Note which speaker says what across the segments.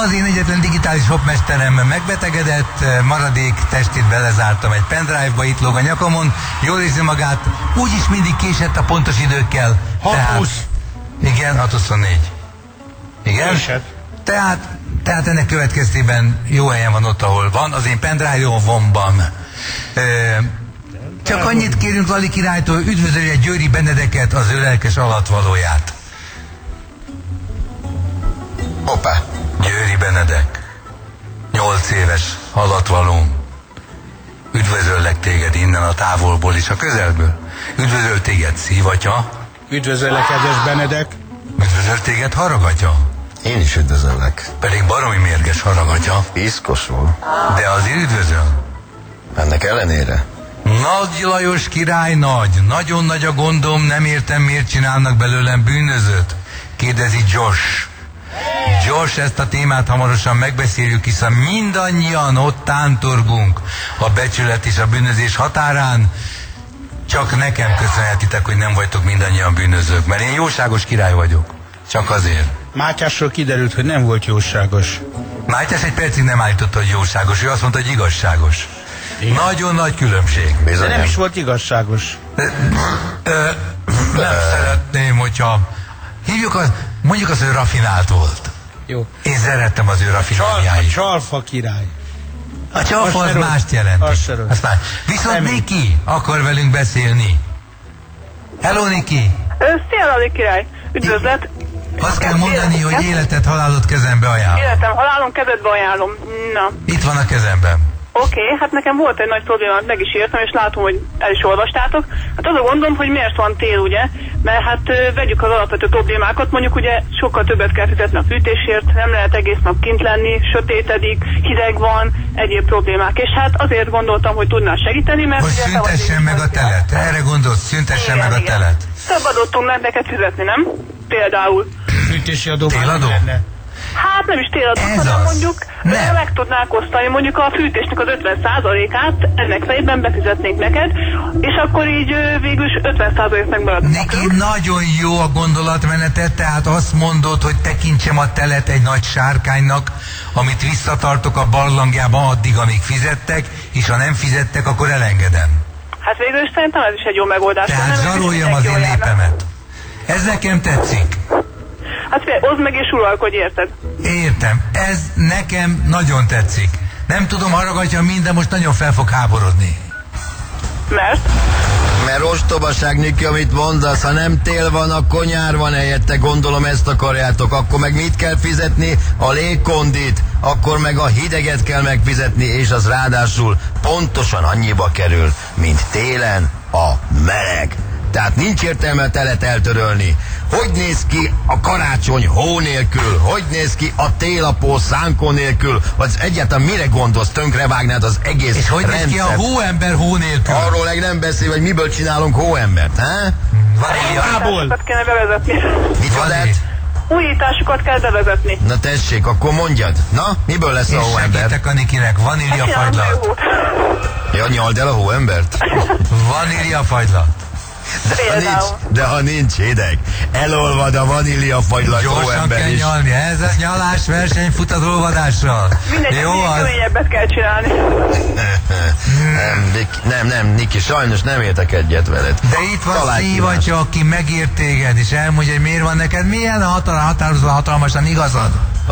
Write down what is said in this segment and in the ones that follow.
Speaker 1: Az én egyetlen digitális hopmesterem megbetegedett, maradék testét belezártam egy pendrive-ba, itt lóg a nyakamon, jól érzi magát, úgyis mindig késett a pontos időkkel.
Speaker 2: 6:20.
Speaker 1: Igen, 6:24. Igen?
Speaker 2: Késett.
Speaker 1: Tehát ennek következtében jó helyen van ott, ahol van, az én pendrive-omban. Csak annyit kérünk Lali királytól, üdvözölje Győri Benedeket, az ő lelkes alatvalóját.
Speaker 3: Hoppá.
Speaker 1: Győri Benedek, 8 éves alatvalóm. Üdvözöllek téged innen a távolból és a közelből. Üdvözöl téged Szívatya.
Speaker 2: Üdvözöllek, kedves Benedek.
Speaker 1: Üdvözöl téged Haragatya.
Speaker 3: Én is üdvözöllek.
Speaker 1: Pedig baromi mérges Haragatya.
Speaker 3: Piszkosul.
Speaker 1: De azért üdvözöl.
Speaker 3: Ennek ellenére.
Speaker 1: Nagy Lajos király nagy. Nagyon nagy a gondom, nem értem miért csinálnak belőlem bűnözőt. Kérdezi Josh. Josh, ezt a témát hamarosan megbeszéljük, hiszen mindannyian ott tántorgunk a becsület és a bűnözés határán. Csak nekem köszönhetitek, hogy nem vagytok mindannyian bűnözők, mert én jóságos király vagyok. Csak azért.
Speaker 2: Mátyásról kiderült, hogy nem volt jóságos.
Speaker 1: Mátyás egy percig nem állította, hogy jóságos, ő azt mondta, hogy igazságos.
Speaker 2: Igen.
Speaker 1: Nagyon nagy különbség.
Speaker 2: De nem is volt igazságos.
Speaker 1: Nem szeretném, hogyha mondjuk az, ő rafinált volt.
Speaker 2: Jó.
Speaker 1: Én szerettem az ő rafináljáit.
Speaker 2: Csalfa király.
Speaker 1: A csalfa az mást jelenti. Viszont Niki akar velünk beszélni. Hello, Niki!
Speaker 4: Szia, Lali király! Üdvözlet!
Speaker 1: Azt kell mondani, hogy életed, halálod kezembe ajánlom.
Speaker 4: Életem, halálom, kezedbe ajánlom. Na.
Speaker 1: Itt van a kezemben.
Speaker 4: Oké, hát nekem volt egy nagy probléma, meg is írtam, és látom, hogy el is olvastátok. Hát az a gondom, hogy miért van tél, ugye? Mert hát vegyük az alapvető problémákat, mondjuk ugye sokkal többet kell fizetni a fűtésért, nem lehet egész nap kint lenni, sötétedik, hideg van, egyéb problémák. És hát azért gondoltam, hogy tudnál segíteni, mert...
Speaker 1: Hogy szüntessen meg a telet. Erre gondolsz, szüntessen meg a telet.
Speaker 4: Több adót tudnánk neked fizetni, nem? Például.
Speaker 2: Fűtési adó.
Speaker 1: Téladó?
Speaker 4: Hát nem is téladó, hanem mondjuk meg tudnák osztani mondjuk a fűtésnek az 50%-át, ennek fejében befizetnék neked, és akkor így végül is 50% megmaradnak.
Speaker 1: Neki nagyon jó a gondolatmenetet, tehát azt mondod, hogy tekintsem a telet egy nagy sárkánynak, amit visszatartok a barlangjába addig, amíg fizettek, és ha nem fizettek, akkor elengedem.
Speaker 4: Hát végül is szerintem ez is egy jó megoldás.
Speaker 1: Tehát zsaroljam az én népemet. Ez nekem tetszik.
Speaker 4: Hát oszd meg és uralkodj, érted?
Speaker 1: Értem. Ez nekem nagyon tetszik. Nem tudom, Haragatja minden, most nagyon fel fog háborodni.
Speaker 4: Mert?
Speaker 3: Mert ostobaság, Niki, amit mondasz, ha nem tél van, akkor nyár van helyette, gondolom ezt akarjátok, akkor meg mit kell fizetni? A légkondit, akkor meg a hideget kell megfizetni, és az ráadásul pontosan annyiba kerül, mint télen a meleg. Tehát nincs értelme a telet eltörölni. Hogy néz ki a karácsony hó nélkül? Hogy néz ki a télapó szánkó nélkül? Vagy egyáltalán mire gondolsz? Tönkrevágnád az egész
Speaker 1: és hogy
Speaker 3: rendszert.
Speaker 1: néz ki a hóember hó nélkül?
Speaker 3: Arról meg nem beszél, hogy miből csinálunk hóembert, he?
Speaker 4: Újításokat kell bevezetni.
Speaker 3: Mit van ez?
Speaker 4: Újításokat kell bevezetni.
Speaker 3: Na tessék, akkor mondjad. Na, miből lesz a hóember?
Speaker 1: Segítek a Nikinek, vaníliafagylalt.
Speaker 3: Ja, nyald el a hóembert?
Speaker 1: Vaníliafagylalt.
Speaker 3: De ha nincs hideg, elolvad a vaníliafagylat hóember is.
Speaker 1: Gyorsan kell nyalni, ez a nyalás versenyfut az olvadással.
Speaker 4: Mindegy,
Speaker 1: jó,
Speaker 4: keményebbet kell csinálni.
Speaker 3: Nem, Niki, sajnos nem értek egyet veled.
Speaker 1: De itt van Szívatya, aki megírt téged, és elmondja, hogy miért van neked, milyen hatalmasan igazad.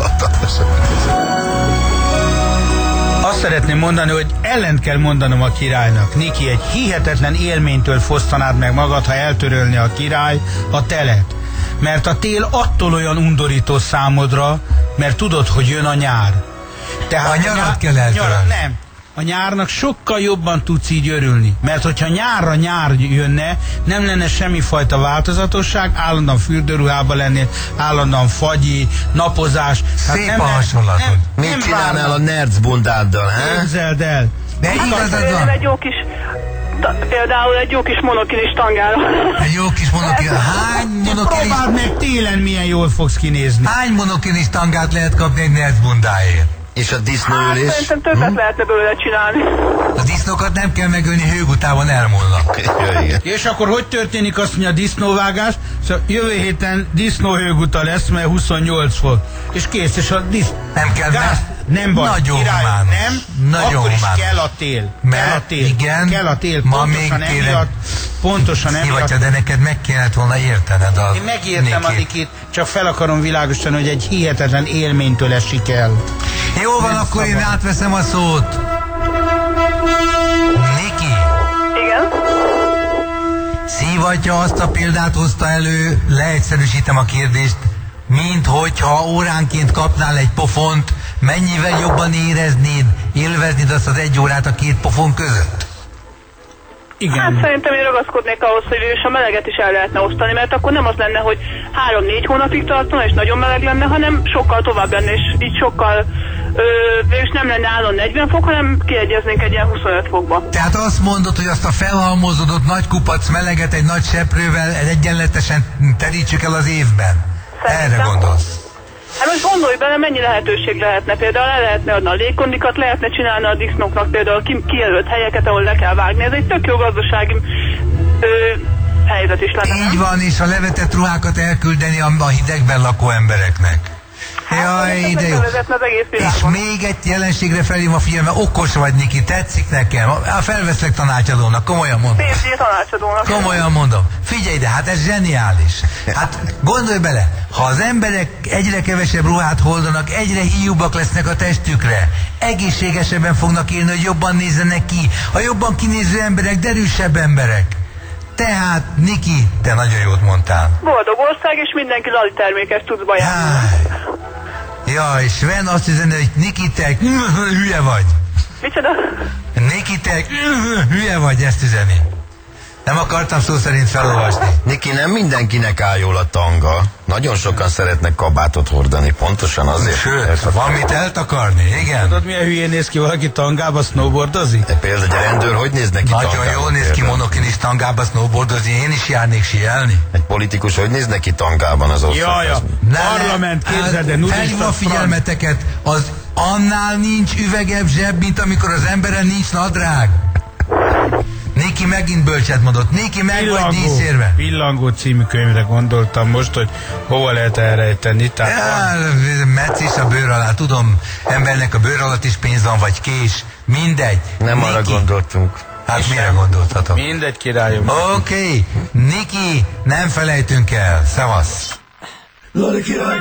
Speaker 2: Azt szeretném mondani, hogy ellent kell mondanom a királynak. Niki, egy hihetetlen élménytől fosztanád meg magad, ha eltörölni a király a telet. Mert a tél attól olyan undorító számodra, mert tudod, hogy jön a nyár. Tehát
Speaker 1: a nyarat kell eltörölni.
Speaker 2: Nem. A nyárnak sokkal jobban tudsz így örülni. Mert hogyha nyárra nyár jönne, nem lenne semmifajta változatosság, állandóan fürdőruhában lennél, állandóan fagyi, napozás.
Speaker 1: Szép a hasonlatod.
Speaker 3: Mit csinálnál a nercbundáddal, he?
Speaker 2: Képzeld el.
Speaker 1: De igazad van.
Speaker 4: Például egy jó kis monokilis tangára.
Speaker 1: Egy jó kis monokilis. Hány monokilis...
Speaker 2: Próbáld meg télen milyen jól fogsz kinézni.
Speaker 1: Hány monokilis tangát lehet kapni egy nercbundáért?
Speaker 3: És a
Speaker 4: Hát
Speaker 3: disznóülés?
Speaker 4: szerintem többet lehetne belőle csinálni.
Speaker 1: A disznókat nem kell megölni, hőgutában elmúlnak.
Speaker 3: Ja, igen.
Speaker 2: És akkor hogy történik azt, hogy a disznóvágás? Szóval jövő héten disznóhőguta lesz, mert 28 fok. És kész, és a
Speaker 1: Nem kell,
Speaker 2: gáz, nem baj,
Speaker 1: nagyon
Speaker 2: király,
Speaker 1: humánus.
Speaker 2: nem,
Speaker 1: Nagyon
Speaker 2: akkor is
Speaker 1: humánus.
Speaker 2: kell a tél.
Speaker 1: Mert
Speaker 2: kell a tél.
Speaker 1: igen,
Speaker 2: kell a tél.
Speaker 1: ma
Speaker 2: Pontosan
Speaker 1: még tényleg
Speaker 2: emiatt. Pontosan emiatt.
Speaker 1: Szivatja, de neked meg kellett volna értened a
Speaker 2: Én megértem a
Speaker 1: Nikit.
Speaker 2: Nikit, csak fel akarom világosítani, hogy egy hihetetlen élménytől esik el.
Speaker 1: Jó van,
Speaker 2: Nem
Speaker 1: akkor én
Speaker 2: szabad.
Speaker 1: átveszem a szót. Niki,
Speaker 4: Igen?
Speaker 1: Szivatja azt a példát hozta elő, leegyszerűsítem a kérdést, mint hogyha óránként kapnál egy pofont, mennyivel jobban éreznéd, élveznéd azt az 1 órát a 2 pofon között?
Speaker 2: Igen.
Speaker 4: Hát szerintem én ragaszkodnék ahhoz, hogy és a meleget is el lehetne osztani, mert akkor nem az lenne, hogy 3-4 hónapig tartana, és nagyon meleg lenne, hanem sokkal tovább lenne, és így sokkal végülis nem lenne állon 40 fok, hanem kiegyeznénk egy ilyen 25 fokba.
Speaker 1: Tehát azt mondod, hogy azt a felhalmozódott nagy kupac meleget egy nagy seprővel egyenletesen terítsük el az évben?
Speaker 4: Szerintem.
Speaker 1: Erre gondolsz?
Speaker 4: Hát most gondolj bele, mennyi lehetőség lehetne. Például el lehetne adni a légkondikat, lehetne csinálni a disznóknak például kijelölt helyeket, ahol le kell vágni. Ez egy tök jó gazdasági helyzet is lenne.
Speaker 1: Így van, és a levetett ruhákat elküldeni a hidegben lakó embereknek. Jaj, ide jó.
Speaker 4: Az egész
Speaker 1: És
Speaker 4: világon.
Speaker 1: még egy jelenségre felhívom a figyelme, okos vagy, Niki, tetszik nekem. Felveszlek tanácsadónak, komolyan mondom.
Speaker 4: PhD tanácsadónak.
Speaker 1: Komolyan mondom. Figyelj, de hát ez zseniális. Hát gondolj bele, ha az emberek egyre kevesebb ruhát hordanak, egyre hiúbbak lesznek a testükre. Egészségesebben fognak élni, hogy jobban nézzenek ki. A jobban kinéző emberek, derűsebb emberek. Tehát, Niki, te nagyon jót mondtál.
Speaker 4: Boldog ország, és mindenki lali termékes tudsz bajánlani.
Speaker 1: Háj. Ja, és Sven azt üzeni, hogy Niki, te hülye vagy.
Speaker 4: Micsoda?
Speaker 1: Niki, te hülye vagy, ezt üzeni. Nem akartam szó szerint felolvasni.
Speaker 3: Niki, nem mindenkinek áll jól a tanga. Nagyon sokan szeretnek kabátot hordani, pontosan azért.
Speaker 1: Sőt, van mit eltakarni, igen.
Speaker 2: Tudod, milyen hülyén néz ki valaki tangába snowboardozik?
Speaker 3: De például egy rendőr hogy néz neki
Speaker 1: Nagyon
Speaker 3: tangában
Speaker 1: jól néz ki
Speaker 3: például?
Speaker 1: monokinis tangába snowboardozni, én is járnék síelni.
Speaker 3: Egy politikus hogy néz neki tangában az ország?
Speaker 2: Jaja, parlament, képzeld, de
Speaker 1: Felhívom a figyelmeteket, az annál nincs üvegebb zseb, mint amikor az emberen nincs nadrág. Niki megint bölcset mondott. Niki, meg vagy díszérve.
Speaker 2: Pillangó című könyvre gondoltam most, hogy hova lehet elrejteni.
Speaker 1: Metsz is a bőr alá, tudom, embernek a bőr alatt is pénz van, vagy kés, mindegy.
Speaker 3: Nem
Speaker 1: Niki,
Speaker 3: arra gondoltunk.
Speaker 1: Hát mire gondoltatok?
Speaker 2: Mindegy, királyom.
Speaker 1: Oké, Niki, nem felejtünk el. Szevasz.
Speaker 5: Lali király